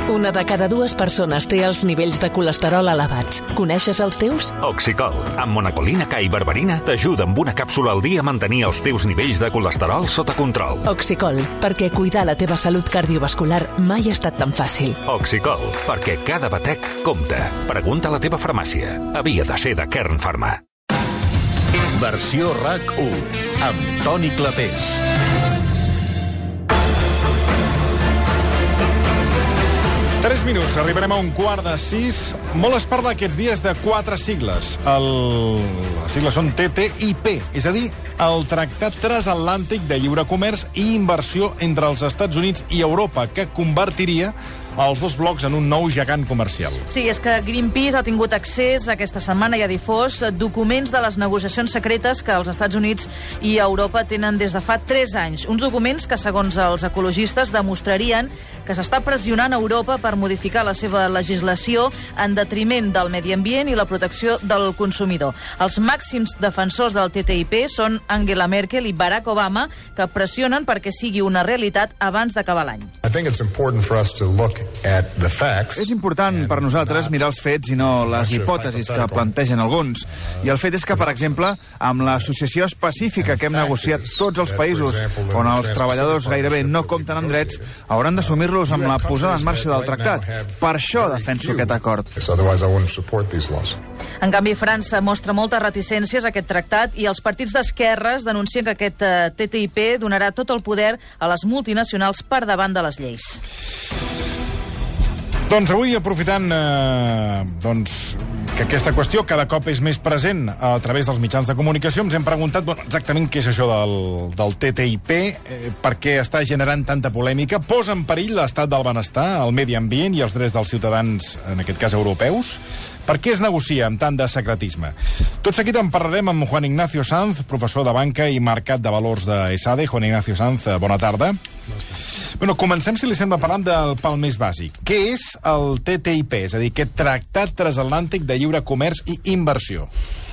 Una de cada dues persones té els nivells de colesterol elevats. Coneixes els teus? Oxicol, amb monacolina K i berberina, t'ajuda amb una càpsula al dia a mantenir els teus nivells de colesterol sota control. Oxicol, perquè cuidar la teva salut cardiovascular mai ha estat tan fàcil. Oxicol, perquè cada batec compta. Pregunta a la teva farmàcia. Havia de ser de Kern Pharma. Versió RAC1, amb Toni Clapés. 3 minuts, arribarem a 5:45. Molt es parla aquests dies de 4 sigles. Les sigles són TTIP, és a dir, el Tractat Transatlàntic de Lliure Comerç i Inversió entre els Estats Units i Europa, que convertiria els dos blocs en un nou gegant comercial. Sí, és que Greenpeace ha tingut accés aquesta setmana i ha difós documents de les negociacions secretes que els Estats Units i Europa tenen des de fa 3 anys. Uns documents que, segons els ecologistes, demostrarien que s'està pressionant Europa per modificar la seva legislació en detriment del medi ambient i la protecció del consumidor. Els màxims defensors del TTIP són Angela Merkel i Barack Obama, que pressionen perquè sigui una realitat abans d'acabar l'any. És important per nosaltres mirar els fets i no les hipòtesis que plantegen alguns. I el fet és que, per exemple, amb l'associació específica que hem negociat tots els països on els treballadors gairebé no compten amb drets, hauran d'assumir-los amb la posada en marxa del tractat. Per això defenso aquest acord. En canvi, França mostra moltes reticències a aquest tractat i els partits d'esquerres denuncien que aquest TTIP donarà tot el poder a les multinacionals per davant de les lleis. Doncs avui, aprofitant que aquesta qüestió cada cop és més present a través dels mitjans de comunicació, ens hem preguntat exactament què és això del TTIP, per què està generant tanta polèmica, posa en perill l'estat del benestar, el medi ambient i els drets dels ciutadans, en aquest cas europeus. Per què es negocia amb tant de secretisme? Tot seguit en parlarem amb Juan Ignacio Sanz, professor de Banca i Mercat de Valors de ESADE. Juan Ignacio Sanz, bona tarda. Bueno, comencem, si li sembla, parlant del pal més bàsic. Què és el TTIP? És a dir, aquest Tractat Transatlàntic de Lliure Comerç i Inversió.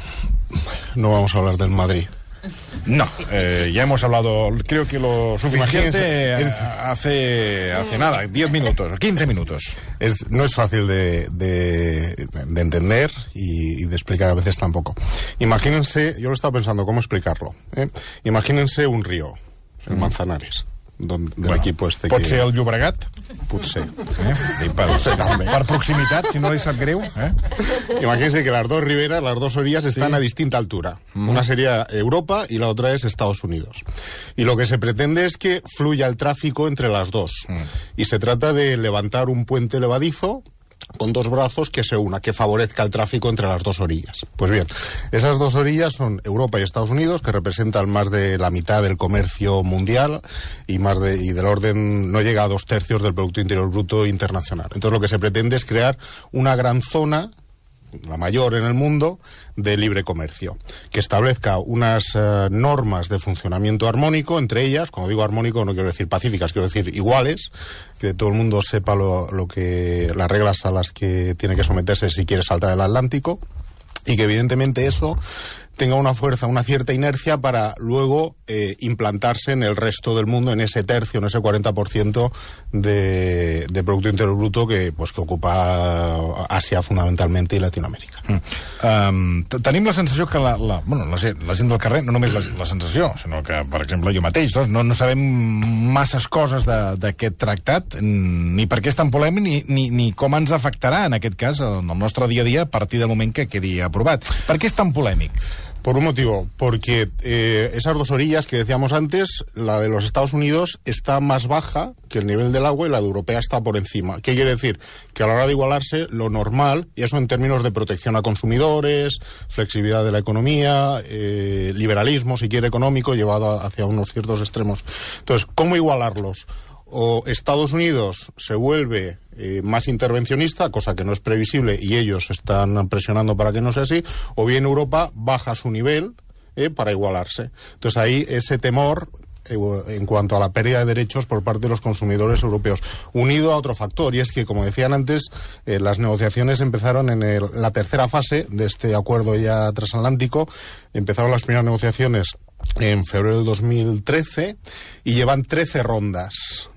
No vamos a hablar del Madrid. No, ya hemos hablado, creo que lo suficiente hace nada, 10 minutos, 15 minutos. No es fácil de entender y de explicar a veces tampoco. Imagínense, yo lo estaba pensando, ¿cómo explicarlo? Imagínense un río, el Manzanares. Del equip este pot ser el Llobregat? Potser. Per proximitat, si no li sap greu. Imagínense que las dos riberas, las dos orillas están a distinta altura. Una sería Europa y la otra es Estados Unidos. Y lo que se pretende es que fluya el tráfico entre las dos. Y se trata de levantar un puente levadizo con dos brazos que se una, que favorezca el tráfico entre las dos orillas. Pues bien, esas dos orillas son Europa y Estados Unidos, que representan más de la mitad del comercio mundial y del orden, no llega a 2/3 del Producto Interior Bruto internacional. Entonces lo que se pretende es crear una gran zona, la mayor en el mundo, de libre comercio, que establezca unas normas de funcionamiento armónico, entre ellas, cuando digo armónico no quiero decir pacíficas, quiero decir iguales, que todo el mundo sepa las reglas a las que tiene que someterse si quiere saltar el Atlántico, y que evidentemente eso tenga una fuerza, una cierta inercia para luego implantarse en el resto del mundo, en ese tercio, en ese 40% de Producto Interior Bruto que ocupa Àsia fundamentalment i Latinoamèrica. Tenim la sensació que la gent del carrer, no només la sensació, sinó que, per exemple, jo mateix, no sabem masses coses d'aquest tractat, ni per què és tan polèmic, ni com ens afectarà, en aquest cas, en el nostre dia a dia, a partir del moment que quedi aprovat. Per què és tan polèmic? Por un motivo, porque esas dos orillas que decíamos antes, la de los Estados Unidos está más baja que el nivel del agua y la de Europea está por encima. ¿Qué quiere decir? Que a la hora de igualarse, lo normal, y eso en términos de protección a consumidores, flexibilidad de la economía, liberalismo, si quiere, económico, llevado hacia unos ciertos extremos. Entonces, ¿cómo igualarlos? O Estados Unidos se vuelve más intervencionista, cosa que no es previsible y ellos están presionando para que no sea así, o bien Europa baja su nivel para igualarse. Entonces ahí ese temor en cuanto a la pérdida de derechos por parte de los consumidores europeos, unido a otro factor, y es que, como decían antes, las negociaciones empezaron en la tercera fase de este acuerdo ya transatlántico. Empezaron las primeras negociaciones en febrero del 2013 y llevan 13 rondas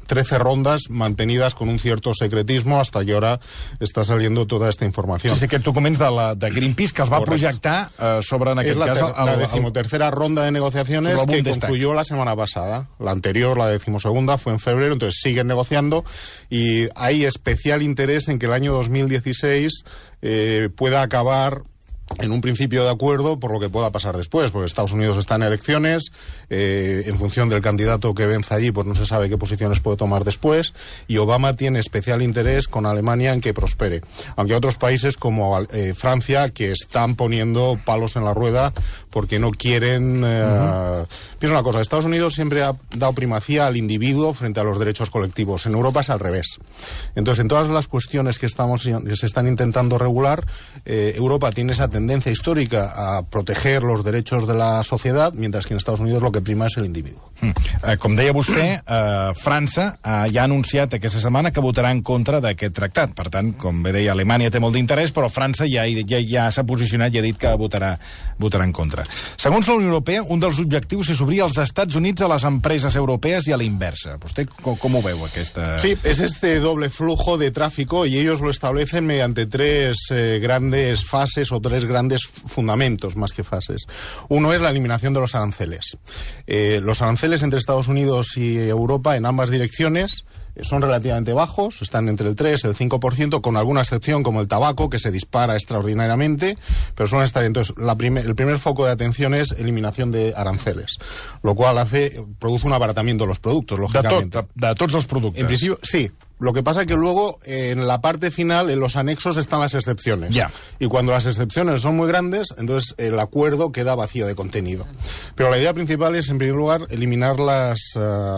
13 rondas mantenidas con un cierto secretismo hasta que ahora está saliendo toda esta información. Sí, aquest documents de Greenpeace que els va projectar sobre, en aquest cas... La decimotercera ronda de negociaciones que concluyó la semana pasada. La anterior, la decimosegunda, fue en febrero, entonces siguen negociando y hay especial interés en que el año 2016 pueda acabar en un principio de acuerdo por lo que pueda pasar después, porque Estados Unidos está en elecciones, en función del candidato que venza allí, pues no se sabe qué posiciones puede tomar después, y Obama tiene especial interés con Alemania en que prospere. Aunque hay otros países como Francia que están poniendo palos en la rueda porque no quieren... Piensa una cosa, Estados Unidos siempre ha dado primacía al individuo frente a los derechos colectivos. En Europa es al revés. Entonces, en todas las cuestiones que se están intentando regular, Europa tiene esa tendencia histórica a proteger los derechos de la societat, mientras que en Estados Unidos lo que prima és l'individu. Com deia vostè, França ja ha anunciat aquesta setmana que votarà en contra d'aquest tractat. Per tant, com bé deia, Alemanya té molt d'interès, però França ja s'ha posicionat i ha dit que votarà en contra. Segons la Unió Europea, un dels objectius és obrir els Estats Units a les empreses europees i a la inversa. Vostè com ho veu, aquesta...? Sí, es este doble flujo de tráfico y ellos lo establecen mediante tres grandes fases o tres grandes fundamentos más que fases. Uno es la eliminación de los aranceles. Los aranceles entre Estados Unidos y Europa en ambas direcciones son relativamente bajos, están entre el 3 y el 5%, con alguna excepción como el tabaco, que se dispara extraordinariamente, pero suelen estar... Entonces, el primer foco de atención es eliminación de aranceles, lo cual produce un abaratamiento de los productos, lógicamente. De tots els productes. En principio, sí. Lo que pasa es que luego, en la parte final, en los anexos están las excepciones. Ya. Y cuando las excepciones son muy grandes, entonces el acuerdo queda vacío de contenido. Pero la idea principal es, en primer lugar, eliminar las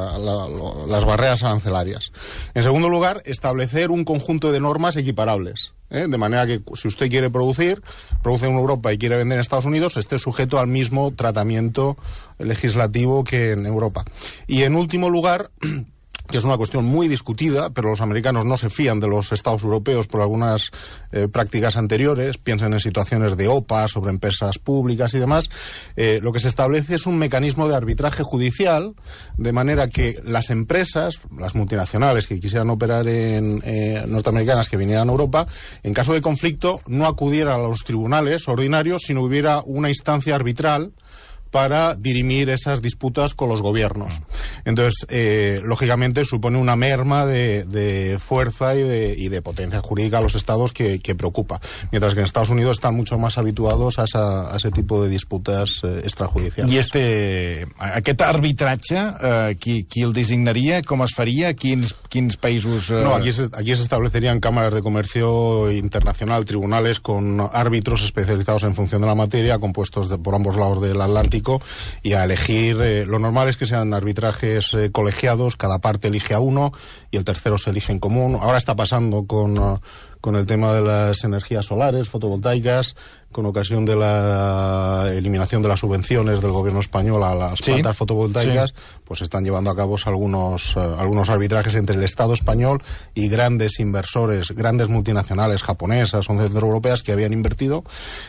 barreras arancelarias. En segundo lugar, establecer un conjunto de normas equiparables. De manera que si usted quiere produce en Europa y quiere vender en Estados Unidos, esté sujeto al mismo tratamiento legislativo que en Europa. Y en último lugar... que es una cuestión muy discutida, pero los americanos no se fían de los estados europeos por algunas prácticas anteriores, piensan en situaciones de OPA sobre empresas públicas y demás. Lo que se establece es un mecanismo de arbitraje judicial, de manera que las empresas, las multinacionales que quisieran operar en norteamericanas que vinieran a Europa, en caso de conflicto no acudieran a los tribunales ordinarios, sino hubiera una instancia arbitral para dirimir esas disputas con los gobiernos. Entonces, lógicamente, supone una merma de fuerza y de potencia jurídica a los estados que preocupa. Mientras que en Estados Unidos están mucho más habituados a ese tipo de disputas extrajudiciales. I aquest arbitratge, qui el designaria? Com es faria? Quins països... No, aquí se establecerían cámaras de comercio internacional, tribunales con árbitros especializados en función de la materia, compuestos por ambos lados del Atlántico, y a elegir, lo normal es que sean arbitrajes colegiados, cada parte elige a uno y el tercero se elige en común. Ahora está pasando con el tema de las energías solares, fotovoltaicas, con ocasión de la eliminación de las subvenciones del gobierno español a las plantas fotovoltaicas, pues se están llevando a cabo algunos arbitrajes entre el Estado español y grandes inversores, grandes multinacionales japonesas o centroeuropeas que habían invertido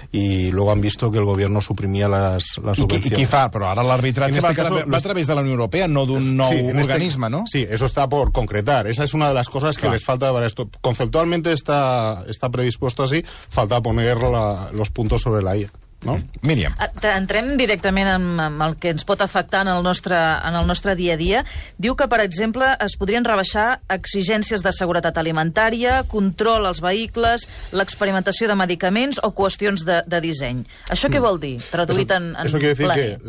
y luego han visto que el gobierno suprimía las subvenciones. I qui fa? Però ara l'arbitratge va a través de la Unió Europea, no d'un nou organisme, ¿no? Sí, eso está por concretar. Esa es una de las cosas que les falta para esto. Conceptualmente está predispuesto así, falta poner los puntos sobre la I. No? Míriam. Entrem directament amb el que ens pot afectar en el nostre dia a dia. Diu que, per exemple, es podrien rebaixar exigències de seguretat alimentària, control als vehicles, l'experimentació de medicaments o qüestions de disseny. ¿Això què vol dir? Traduït en Eso quiere decir que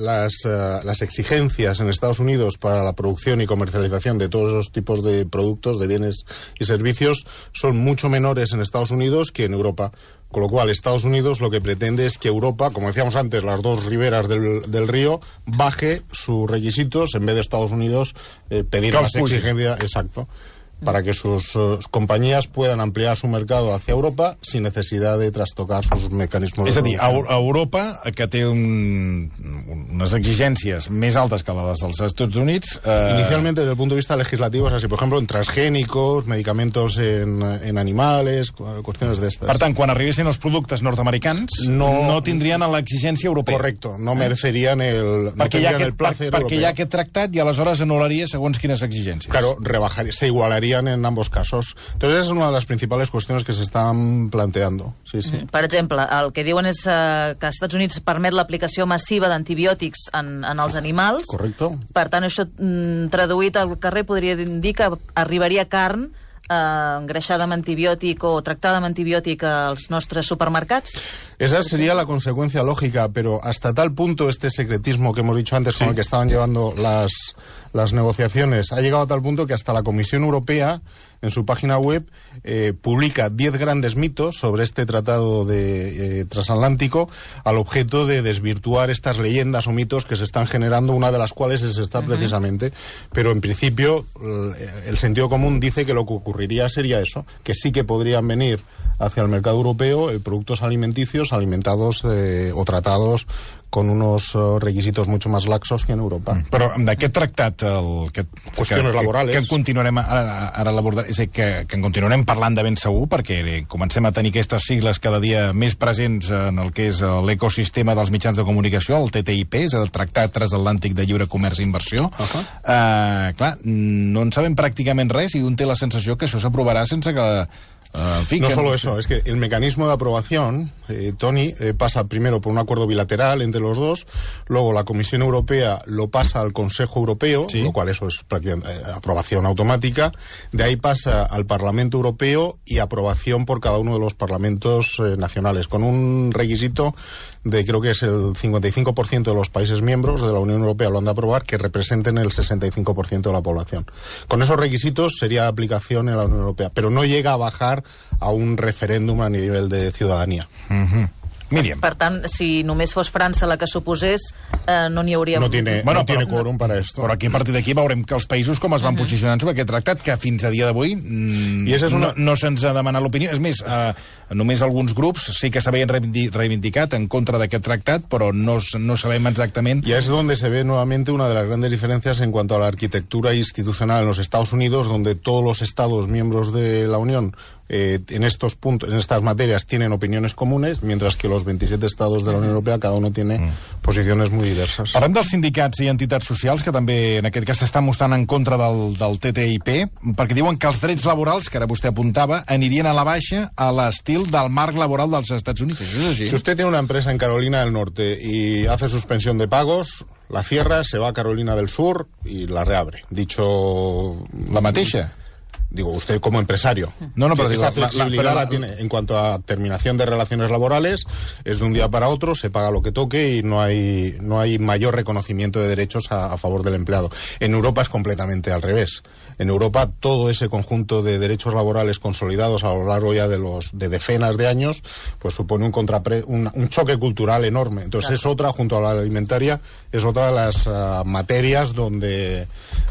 las exigencias en Estados Unidos para la producción y comercialización de todos los tipos de productos, de bienes y servicios, son mucho menores en Estados Unidos que en Europa. Con lo cual, Estados Unidos lo que pretende es que Europa, como decíamos antes, las dos riberas del río, baje sus requisitos en vez de Estados Unidos pedir más exigencia. Exacto. para que sus compañías puedan ampliar su mercado hacia Europa sin necesidad de trastocar sus mecanismos. És a dir, Europa, que té unes exigències més altes que les dels Estats Units... Inicialmente, desde el punto de vista legislativo, es así, por ejemplo, en transgénicos, medicamentos en animales, cuestiones de estas. Per tant, quan arribessin els productes nord-americans, no tindrien l'exigència europea. Correcto, no merecerían el placer europeo. Perquè hi ha aquest tractat i aleshores anul·laria segons quines exigències. Claro, se igualarían en ambos casos. Entonces es una de las principales cuestiones que se están planteando. Sí, sí. Per exemple, el que diuen és que als Estats Units permet l'aplicació massiva d'antibiòtics en els animals. Correcto. Per tant, això traduït al carrer podria dir que arribaria carn engreixada amb antibiòtic o tractada amb antibiòtic als nostres supermercats? Esa sería la consecuencia lógica, pero hasta tal punto este secretismo que hemos dicho antes con el que estaban llevando las negociaciones ha llegado a tal punto que hasta la Comisión Europea en su página web publica 10 grandes mitos sobre este tratado transatlántico al objeto de desvirtuar estas leyendas o mitos que se están generando, una de las cuales es esta precisamente, pero en principio el sentido común dice que lo que ocurriría sería eso, que sí que podrían venir hacia el mercado europeo productos alimenticios alimentados o tratados con unos requisitos mucho más laxos que en Europa. Però d'aquest tractat... Qüestions laborals. Que continuarem ara l'abordar, és a dir, que en continuarem parlant de ben segur, perquè comencem a tenir aquestes sigles cada dia més presents en el que és l'ecosistema dels mitjans de comunicació, el TTIP, és el Tractat Transatlàntic de Lliure Comerç i Inversió. Clar, no en sabem pràcticament res i un té la sensació que això s'aprovarà sense que... no solo eso, es que el mecanismo de aprobación, Tony, pasa primero por un acuerdo bilateral entre los dos, luego la Comisión Europea lo pasa al Consejo Europeo, lo cual eso es prácticamente aprobación automática, de ahí pasa al Parlamento Europeo y aprobación por cada uno de los parlamentos nacionales, con un requisito de, creo que es el 55% de los países miembros de la Unión Europea lo han de aprobar, que representen el 65% de la población. Con esos requisitos sería aplicación en la Unión Europea, pero no llega a bajar a un referéndum a nivel de ciudadanía. Míriam. Per tant, si només fos França la que s'oposés, no n'hi hauria... No tiene quórum para esto. Però aquí, a partir d'aquí, veurem que els països com es van posicionant sobre aquest tractat, que fins a dia d'avui no se'ns ha demanat l'opinió. És més, només alguns grups sí que s'havien reivindicat en contra d'aquest tractat, però no sabem exactament... Y es donde se ve nuevamente una de las grandes diferencias en cuanto a la arquitectura institucional en los Estados Unidos, donde todos los Estados miembros de la Unión en estos puntos, en estas materias, tienen opiniones comunes, mientras que los 27 estados de la Unión Europea cada uno tiene posiciones muy diversas. Parlem dels sindicats i entitats socials que també en aquest cas s'estan mostrant en contra del TTIP, perquè diuen que els drets laborals, que ara vostè apuntava, anirien a la baixa a l'estil del marc laboral dels Estats Units. Això és així. Si usted tiene una empresa en Carolina del Norte y hace suspensión de pagos, la cierra, se va a Carolina del Sur y la reabre. Dicho... La mateixa? Digo, usted como empresario. Pero esa flexibilidad la tiene en cuanto a terminación de relaciones laborales, es de un día para otro, se paga lo que toque y no hay mayor reconocimiento de derechos a favor del empleado. En Europa es completamente al revés. En Europa todo ese conjunto de derechos laborales consolidados a lo largo ya de decenas de años, pues supone un choque cultural enorme. Entonces es otra, junto a la alimentaria, es otra de las materias donde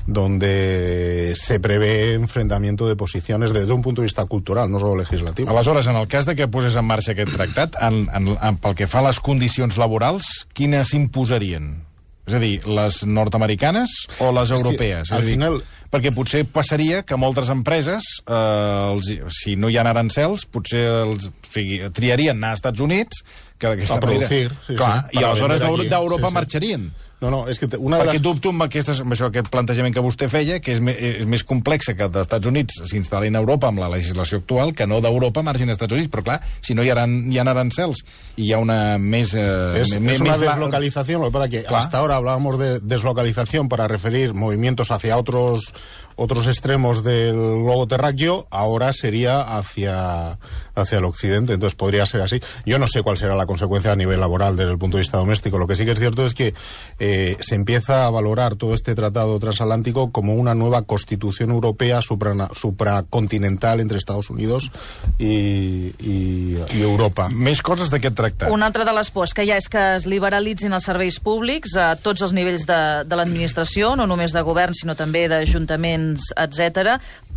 se prevé enfrentamiento de posiciones desde un punto de vista cultural, no solo legislativo. Aleshores, en el cas de que posés en marxa aquest tractat, pel que fa a les condicions laborals, quines imposarien? És a dir, les nord-americanes o les europees? Al final... Perquè potser passaria que moltes empreses, si no hi ha arancels, potser triarien anar als Estats Units, que d'aquesta manera... producir. Clar, i aleshores d'Europa marxarien. No, és que una de Perquè dubto amb aquest plantejament que vostè feia, que és més complex que dels Estats Units s'instal·lin a Europa amb la legislació actual, que no d'Europa marxin als Estats Units. Però clar, si no hi ha arancels i hi ha una més... Es una deslocalización, lo que pasa que hasta ahora hablábamos de deslocalización para referir movimientos hacia otros extremos del globo terráqueo, ahora sería hacia el occidente, entonces podría ser así. Yo no sé cuál será la consecuencia a nivel laboral desde el punto de vista doméstico. Lo que sí que es cierto es que se empieza a valorar todo este tratado transatlántico como una nueva constitución europea supracontinental entre Estados Unidos i Europa. Més coses d'aquest tractat. Una altra de les pors que hi ha és que es liberalitzin els serveis públics a tots els nivells de l'administració, no només de govern, sinó també d'ajuntaments, etc.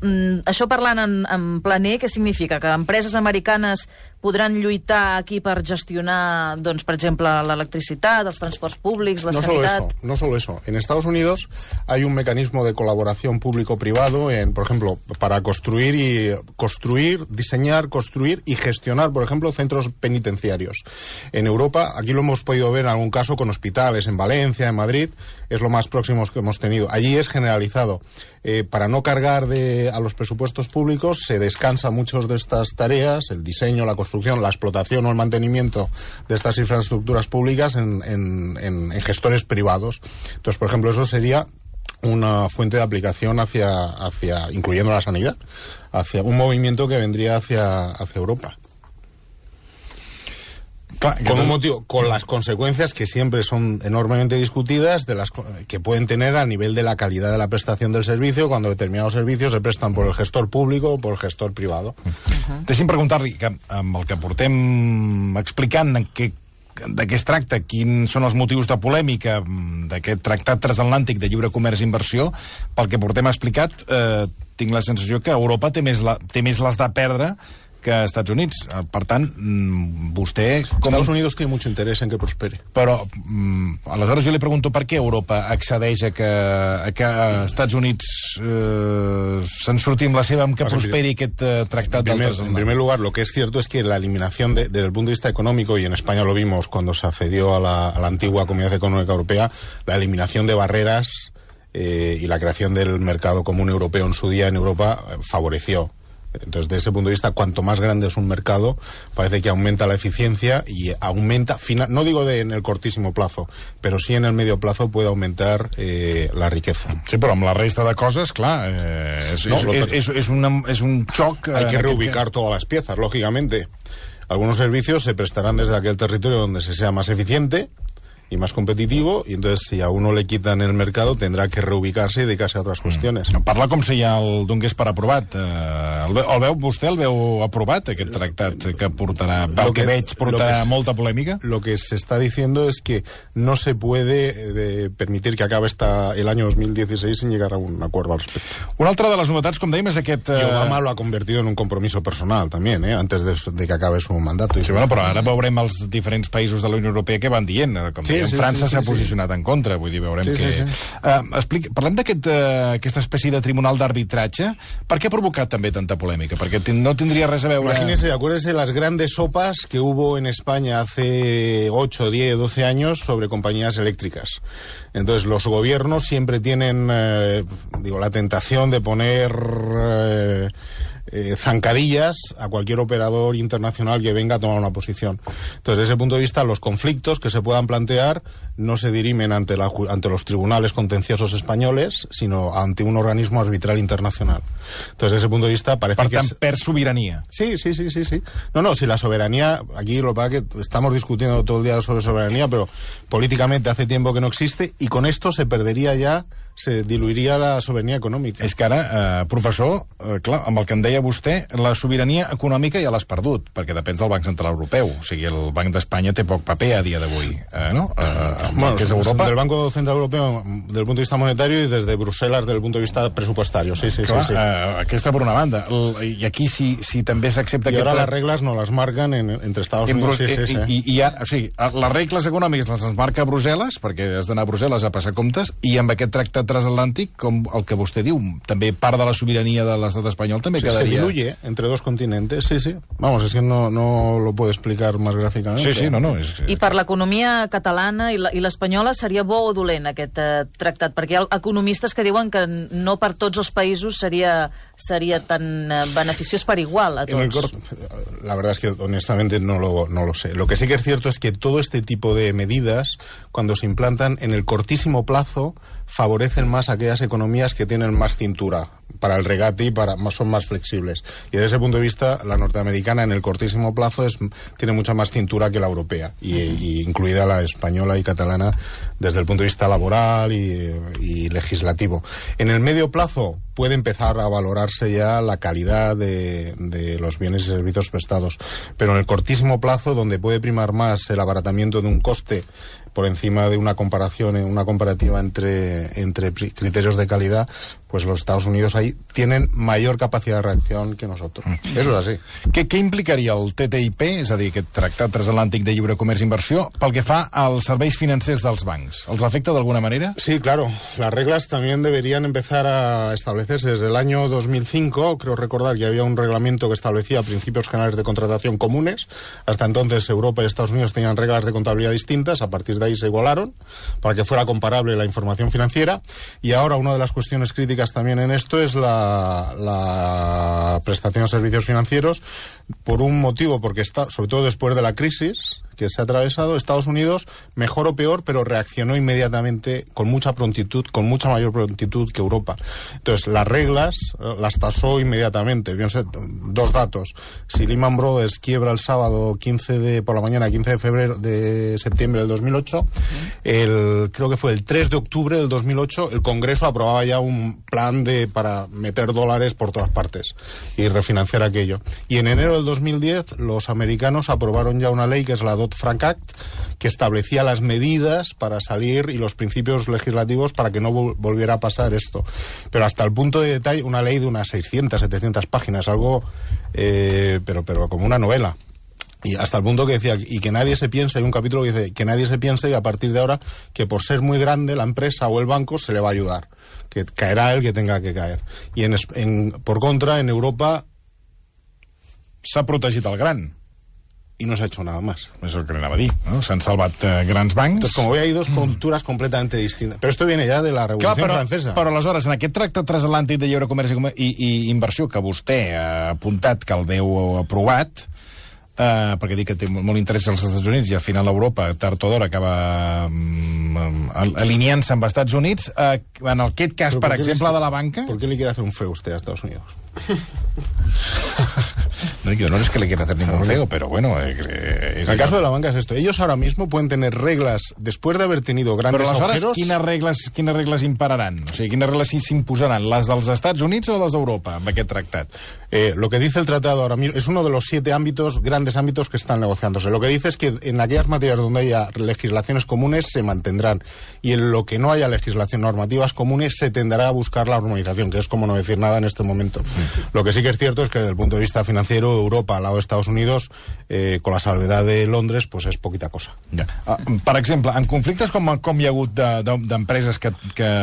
Això parlant en planer, què significa? Que empreses americanes podran lluitar aquí per gestionar, doncs, per exemple, l'electricitat, els transports públics, la sanitat... No solo eso. En Estados Unidos hay un mecanismo de colaboración público-privado, por ejemplo, para diseñar, construir y gestionar, por ejemplo, centros penitenciarios. En Europa, aquí lo hemos podido ver en algún caso con hospitales, en Valencia, en Madrid, es lo más próximo que hemos tenido. Allí es generalizado. Para no cargar a los presupuestos públicos, se descansa muchas de estas tareas, el diseño, la construcción, la explotación o el mantenimiento de estas infraestructuras públicas en gestores privados. Entonces, por ejemplo, eso sería una fuente de aplicación hacia incluyendo la sanidad, hacia un movimiento que vendría hacia Europa. Con las consecuencias que siempre son enormemente discutidas, que pueden tener a nivel de la calidad de la prestación del servicio, cuando determinados servicios se prestan por el gestor público o por el gestor privado. Deixi'm preguntar-li, que amb el que portem explicant de què es tracta, quins són els motius de polèmica d'aquest tractat transatlàntic de lliure comerç i inversió, pel que portem explicat, tinc la sensació que Europa té més les de perdre que Estats Units. Per tant, vostè... Estados Unidos tiene mucho interés en que prospere. Però, aleshores jo li pregunto per què Europa accedeix a que Estats Units se'n surti amb la seva, amb que prosperi aquest tractat del transatlàntic. En primer lugar, lo que es cierto es que la eliminación desde el punto de vista económico, y en España lo vimos cuando se accedió a la antigua Comunidad Económica Europea, la eliminación de barreras y la creación del mercado común europeo en su día en Europa favoreció. Entonces, desde ese punto de vista, cuanto más grande es un mercado, parece que aumenta la eficiencia y aumenta, no digo en el cortísimo plazo, pero sí en el medio plazo puede aumentar la riqueza. Sí, però amb la resta de coses, clar, és un xoc... Hay que reubicar todas las piezas, lógicamente. Algunos servicios se prestarán desde aquel territorio donde se sea más eficiente y más competitivo, y entonces si a uno le quitan el mercado tendrá que reubicarse y dedicarse a otras cuestiones. Parla com si ja el donés per aprovat. Vostè el veu aprovat, aquest tractat que portarà, pel que veig, portarà molta polèmica? Lo que se está diciendo es que no se puede permitir que acabe el año 2016 sin llegar a un acuerdo al respecto. Una altra de les novetats, com dèiem, és aquest... Y Obama lo ha convertido en un compromiso personal también, antes de que acabe su mandato. Sí, bueno, però ara veurem els diferents països de la Unió Europea que van dient, com França s'ha posicionat en contra, vull dir, veurem que... Parlem d'aquesta espècie de tribunal d'arbitratge. Per què ha provocat també tanta polèmica? Perquè no tendría res a veure... Imagínese, acuérdese las grandes sopas que hubo en España hace 8, 10, 12 años sobre compañías eléctricas. Entonces, los gobiernos siempre tienen, la tentación de poner... zancadillas a cualquier operador internacional que venga a tomar una posición. Entonces, desde ese punto de vista, los conflictos que se puedan plantear no se dirimen ante los tribunales contenciosos españoles, sino ante un organismo arbitral internacional. Entonces, desde ese punto de vista, parece que... Per tant, per soberanía. Sí. No, si la soberanía, aquí lo que pasa es que estamos discutiendo todo el día sobre soberanía, pero políticamente hace tiempo que no existe, y con esto se diluiria la sobirania econòmica. És que ara, professor, clar, amb el que em deia vostè, la sobirania econòmica ja l'has perdut, perquè depèn del Banc Central Europeu. O sigui, el Banc d'Espanya té poc paper a dia d'avui, no? Bueno, que és Europa. Del Banco Central Europeu, del punto de vista monetario, y desde Bruselas, del punto de vista presupuestario. Sí. Aquesta per una banda. I aquí, si també s'accepta... I ara les regles no les marquen entre Estats Units. O sigui, les regles econòmiques les marca Brussel·les, perquè has d'anar a Brussel·les a passar comptes, i amb aquest tractat transatlàntic, com el que vostè diu, també part de la sobirania de l'estat espanyol també quedaria... Se diluye entre dos continentes, sí. Vamos, es que no lo puedo explicar más gráficamente. Sí, no. I per l'economia catalana i l'espanyola seria bo o dolent aquest tractat? Perquè hi ha economistes que diuen que no per tots els països seria tan beneficiós per igual a tots. La verdad es que honestamente no lo sé. Lo que sí que es cierto es que todo este tipo de medidas, cuando se implantan en el cortísimo plazo, favorecen más a aquellas economías que tienen más cintura para el regate y son más flexibles. Y desde ese punto de vista, la norteamericana en el cortísimo plazo tiene mucha más cintura que la europea, y incluida la española y catalana desde el punto de vista laboral y legislativo. En el medio plazo puede empezar a valorarse ya la calidad de los bienes y servicios prestados, pero en el cortísimo plazo, donde puede primar más el abaratamiento de un coste por encima de una comparativa entre criterios de calidad, pues los Estados Unidos ahí tienen mayor capacidad de reacción que nosotros. Eso es así. Què implicaria el TTIP, és a dir, aquest Tractat Transatlàntic de Lliure Comerç i Inversió, pel que fa als serveis financers dels bancs? ¿Els afecta de alguna manera? Sí, claro. Las reglas también deberían empezar a establecerse desde el año 2005. Creo recordar que había un reglamento que establecía principios generales de contratación comunes. Hasta entonces Europa y Estados Unidos tenían reglas de contabilidad distintas. A partir de ahí se igualaron para que fuera comparable la información financiera. Y ahora una de las cuestiones críticas también en esto es la prestación de servicios financieros, por un motivo, porque sobre todo después de la crisis que se ha atravesado, Estados Unidos, mejor o peor, pero reaccionó inmediatamente con mucha prontitud, con mucha mayor prontitud que Europa. Entonces, las reglas las tasó inmediatamente. Fíjense, dos datos. Si Lehman Brothers quiebra el sábado 15 por la mañana, 15 de septiembre del 2008, creo que fue el 3 de octubre del 2008, el Congreso aprobaba ya un plan para meter dólares por todas partes y refinanciar aquello. Y en enero del 2010, los americanos aprobaron ya una ley que es la Dodd-Frank Act, que establecía las medidas para salir y los principios legislativos para que no volviera a pasar esto. Pero hasta el punto de detalle, una ley de unas 600, 700 páginas, algo, pero como una novela. Y hasta el punto que decía, y que nadie se piense, hay un capítulo que dice, que nadie se piense y a partir de ahora, que por ser muy grande la empresa o el banco se le va a ayudar, que caerá el que tenga que caer. Y por contra, en Europa s'ha protegit el gran. Y no se ha hecho nada más. És el que anava a dir, no? S'han salvat grans bancs. Entonces, como veis, hay dos culturas completamente distintas. Pero esto viene ya de la Revolución Francesa. Però aleshores, en aquest tractat transatlàntic de lliure comerç i inversió que vostè ha apuntat que el veu aprovat, perquè dic que té molt interès als Estats Units i al final Europa, tard o d'hora, acaba alineant-se amb els Estats Units, en aquest cas, per exemple, de la banca... ¿Por qué le quiere hacer un feo usted a Estados Unidos? No, yo no es que le quiera hacer ningún feo, pero bueno... En el caso de la banca es esto. Ellos ahora mismo pueden tener reglas, después de haber tenido grandes agujeros... Però quines regles impararan? O sigui, quines regles s'imposaran? Les dels Estats Units o les d'Europa, amb aquest tractat? Lo que dice el tratado ahora mismo es uno de los 7 grandes ámbitos que están negociándose. Lo que dice es que en aquellas materias donde haya legislaciones comunes se mantendrán, y en lo que no haya legislación normativas comunes se tenderá a buscar la armonización, que es como no decir nada en este momento. Lo que sí que es cierto es que desde el punto de vista financiero, Europa al lado de Estados Unidos, con la salvedad de Londres, pues és poquita cosa. Ja. Per exemple, en conflictes com hi ha hagut d'empreses que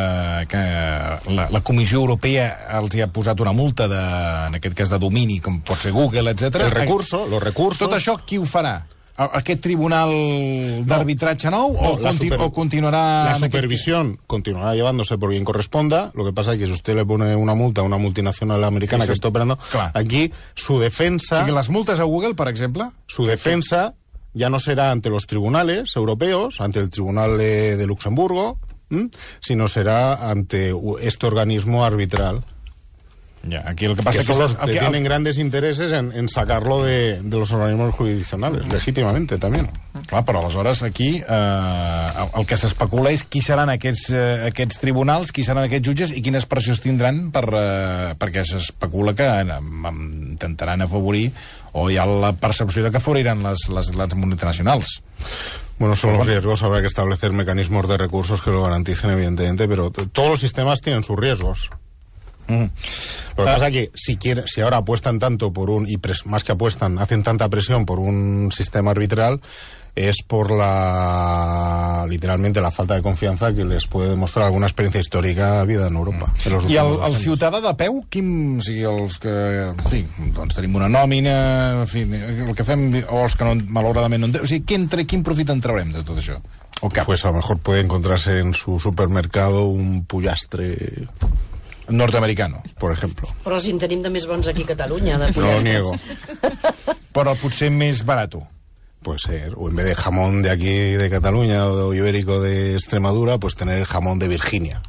la Comissió Europea els hi ha posat una multa, en aquest cas de domini, com pot ser Google, etc. Los recursos... Tot això qui ho farà? ¿Aquest tribunal d'arbitratge nou o continuará? La supervisión continuará llevándose por quien corresponda. Lo que pasa es que si usted le pone una multa a una multinacional americana que está operando, aquí su defensa... O sigui, les multes a Google, per exemple... Su defensa ya no será ante los tribunales europeos, ante el Tribunal de Luxemburgo, sino será ante este organismo arbitral. Ya, aquí lo que pasa es que tienen grandes intereses en sacarlo de los organismos jurisdiccionales, legítimamente también. Clar, però aleshores aquí el que s'especula és qui seran aquests tribunals, qui seran aquests jutges i quines pressions tindran perquè s'especula que intentaran afavorir, o hi ha la percepció de que afavoriran les multinacionals. Bueno, son los riesgos, habrá que establecer mecanismos de recursos que lo garanticen, evidentemente, pero todos los sistemas tienen sus riesgos. Lo que pasa es que si ahora apuestan tanto más que apuestan, hacen tanta presión por un sistema arbitral, es por literalmente la falta de confianza que les puede demostrar alguna experiencia històrica vida en Europa. I el ciutadà de peu, o sigui, els que, en fi, doncs tenim una nòmina, en fi, el que fem, o els que malauradament no... O sigui, quin profit en traurem de tot això? O cap? Pues a lo mejor puede encontrarse en su supermercado un pollastre... norteamericano, por ejemplo. Però si en tenim de més bons aquí a Catalunya, de pollastres. No lo niego. Però potser més barato. Puede ser. O en vez de jamón de aquí de Cataluña o de ibérico de Extremadura, pues tener jamón de Virginia.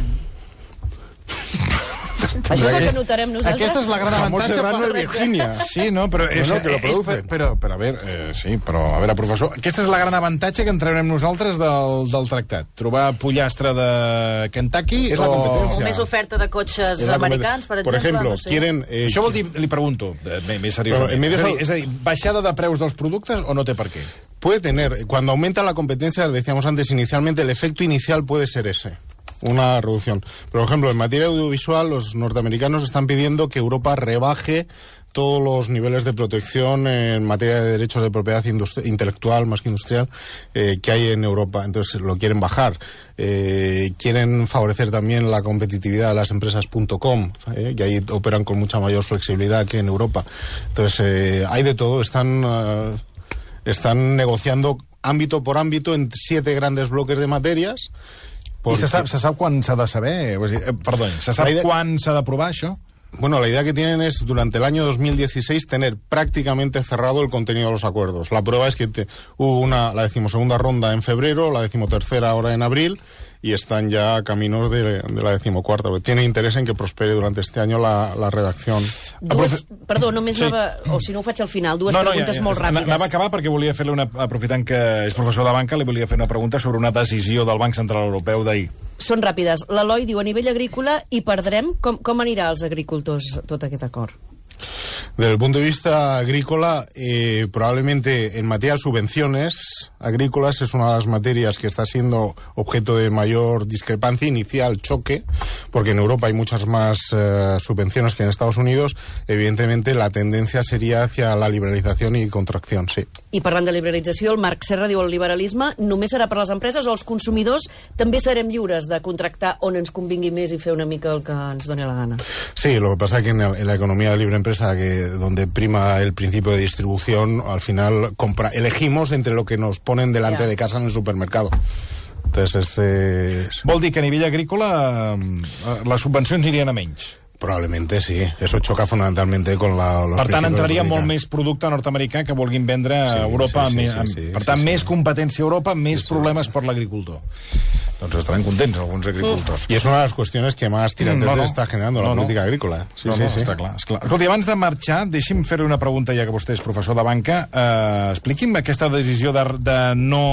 Això és el que notarem nosaltres. Aquesta és la gran avantatge. Jamón serrano de Virginia. Sí, no, però... No, que lo producen. Però a veure, sí, però a veure, professor, aquesta és la gran avantatge que en traurem nosaltres del tractat. Trobar pollastre de Kentucky o més oferta de cotxes americans, per exemple. Por ejemplo, no sé. quieren... Això vol dir, li pregunto, més seriosament, és a dir, baixada de preus dels productes o no té per què? Puede tener, cuando aumenta la competencia, decíamos antes, inicialmente, el efecto inicial puede ser ese, una reducción. Por ejemplo, en materia audiovisual, los norteamericanos están pidiendo que Europa rebaje todos los niveles de protección en materia de derechos de propiedad intelectual, más que industrial, que hay en Europa. Entonces lo quieren bajar. Quieren favorecer también la competitividad de las empresas .com, que ahí operan con mucha mayor flexibilidad que en Europa. Entonces hay de todo. Están negociando ámbito por ámbito en 7 grandes bloques de materias. I se sap quan s'ha de saber? Se sap quan s'ha d'aprovar això? Bueno, la idea que tienen es, durante el año 2016, tener prácticamente cerrado el contenido de los acuerdos. La prueba es que hubo la 12ª ronda en febrero, la 13ª ahora en abril, y están ya caminos de la 14ª. Tiene interés en que prospere durante este año la redacción. Perdó, només anava... O si no ho faig al final, dues preguntes molt ràpides. Anava a acabar perquè volia fer-li aprofitant que és professor de banca, li volia fer una pregunta sobre una decisió del Banc Central Europeu d'ahir. Són ràpides. L'Eloi diu, a nivell agrícola, hi perdrem? Com anirà als agricultors tot aquest acord? Desde el punto de vista agrícola, probablemente en materia de subvenciones agrícolas es una de las materias que está siendo objeto de mayor discrepancia inicial, choque, porque en Europa hay muchas más subvenciones que en Estados Unidos. Evidentemente la tendencia sería hacia la liberalización y contracción, sí. I parlant de liberalització, el Marc Serra diu el liberalisme només serà per les empreses o els consumidors també serem lliures de contractar on ens convingui més i fer una mica el que ens doni la gana? Sí, lo que pasa es que en la economía de libre empresa, donde prima el principio de distribución, al final elegimos entre lo que nos ponen delante de casa en el supermercado. Entonces Vol dir que a nivell agrícola les subvencions irien a menys? Probablemente sí, eso choca fundamentalmente con los... Per tant, entraria molt més producte nord-americà que vulguin vendre a Europa. Per tant, més competència a Europa, més problemes per l'agricultor. Doncs estaran contents alguns agricultors. Y es una de las cuestiones que más tirantes está generando la política agrícola. Sí, està clar. Escolti, abans de marxar, deixi'm fer-li una pregunta, ja que vostè és professor de banca. Expliqui'm aquesta decisió de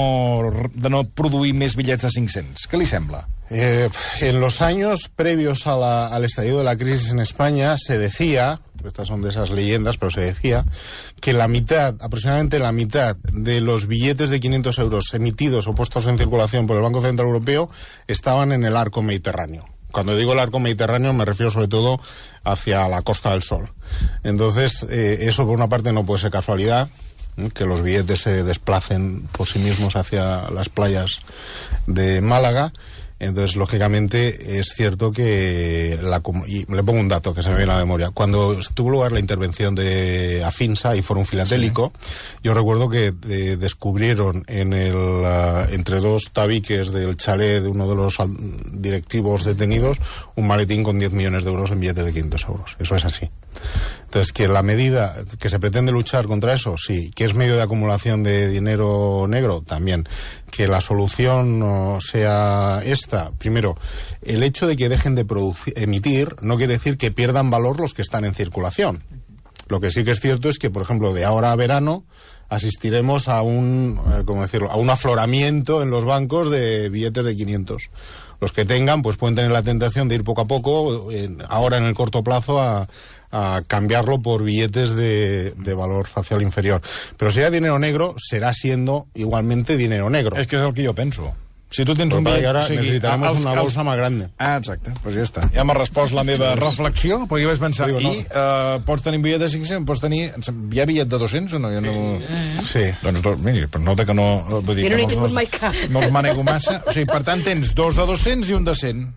no produir més bitllets de 500. Què li sembla? En los años previos al estallido de la crisis en España se decía, estas son de esas leyendas, pero se decía que aproximadamente la mitad de los billetes de 500 euros emitidos o puestos en circulación por el Banco Central Europeo estaban en el arco mediterráneo. Cuando digo el arco mediterráneo me refiero sobre todo hacia la Costa del Sol. Entonces, eso por una parte no puede ser casualidad, que los billetes se desplacen por sí mismos hacia las playas de Málaga. Entonces, lógicamente, es cierto que... y le pongo un dato que se me viene a la memoria. Cuando tuvo lugar la intervención de Afinsa y Fórum Filatélico, yo recuerdo que descubrieron entre 2 tabiques del chalet de uno de los directivos detenidos un maletín con 10 millones de euros en billetes de 500 euros. Eso es así. Entonces, que la medida que se pretende luchar contra eso, sí. Que es medio de acumulación de dinero negro, también. Que la solución sea esta. Primero, el hecho de que dejen de emitir no quiere decir que pierdan valor los que están en circulación. Lo que sí que es cierto es que, por ejemplo, de ahora a verano asistiremos a un afloramiento en los bancos de billetes de 500. Los que tengan, pues pueden tener la tentación de ir poco a poco, ahora en el corto plazo, a cambiarlo por billetes de valor facial inferior. Però si era dinero negro, serà siendo igualmente dinero negro. És que és el que jo penso. Si tu tens un bitllet... Ara necessitaremos una bolsa més grande. Exacte, doncs ja està. Ja m'ha respost la meva reflexió, perquè jo vaig pensar, pots tenir un bitllet de 500, pots tenir... Hi ha bitllet de 200 o no? Sí. Doncs, miri, però nota que no... Vull dir, jo no n'he tingut mai cap. No els manego massa. O sigui, per tant, tens 2 de 200 i un de 100.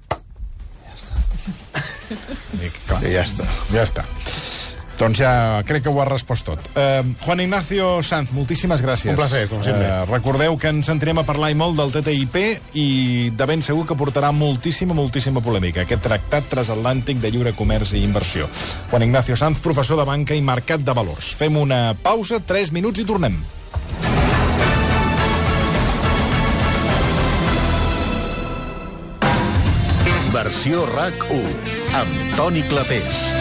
Ja està. Ja està. Doncs ja crec que ho ha respost tot. Juan Ignacio Sanz, moltíssimes gràcies. Un placer, com sempre. Recordeu que ens entrem a parlar i molt del TTIP i de ben segur que portarà moltíssima polèmica, aquest tractat transatlàntic de lliure comerç i inversió. Juan Ignacio Sanz, professor de banca i mercat de valors. Fem una pausa, 3 minuts i tornem. Versió RAC 1 amb Toni Clapés.